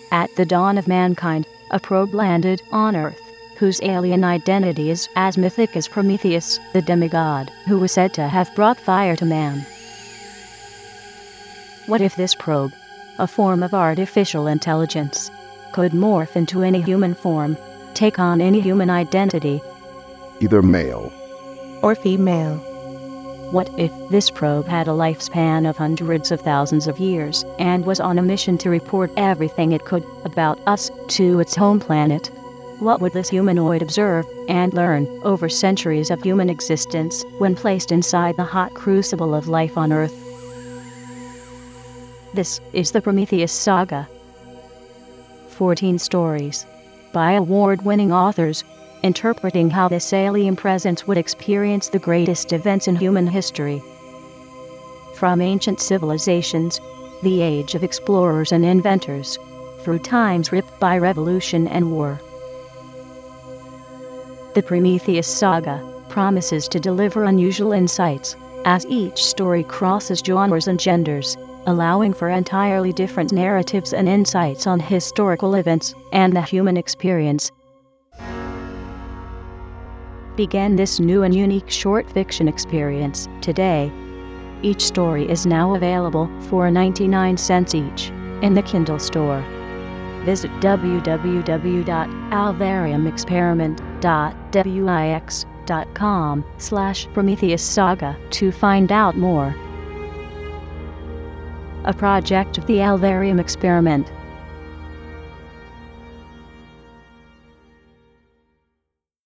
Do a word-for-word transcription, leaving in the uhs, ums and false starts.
At the dawn of mankind, a probe landed on Earth, whose alien identity is as mythic as Prometheus, the demigod, who was said to have brought fire to man. What if this probe, a form of artificial intelligence, could morph into any human form, take on any human identity, either male or female? What if this probe had a lifespan of hundreds of thousands of years and was on a mission to report everything it could about us to its home planet? What would this humanoid observe and learn over centuries of human existence when placed inside the hot crucible of life on Earth? This is the Prometheus Saga. fourteen stories by award-winning authors, interpreting how this alien presence would experience the greatest events in human history. From ancient civilizations, the age of explorers and inventors, through times ripped by revolution and war. The Prometheus Saga promises to deliver unusual insights, as each story crosses genres and genders, allowing for entirely different narratives and insights on historical events and the human experience. Begin this new and unique short fiction experience today. Each story is now available for ninety-nine cents each in the Kindle store. Visit w w w dot alvarium experiment dot wix dot com slash Prometheus Saga to find out more. A project of the Alvarium Experiment.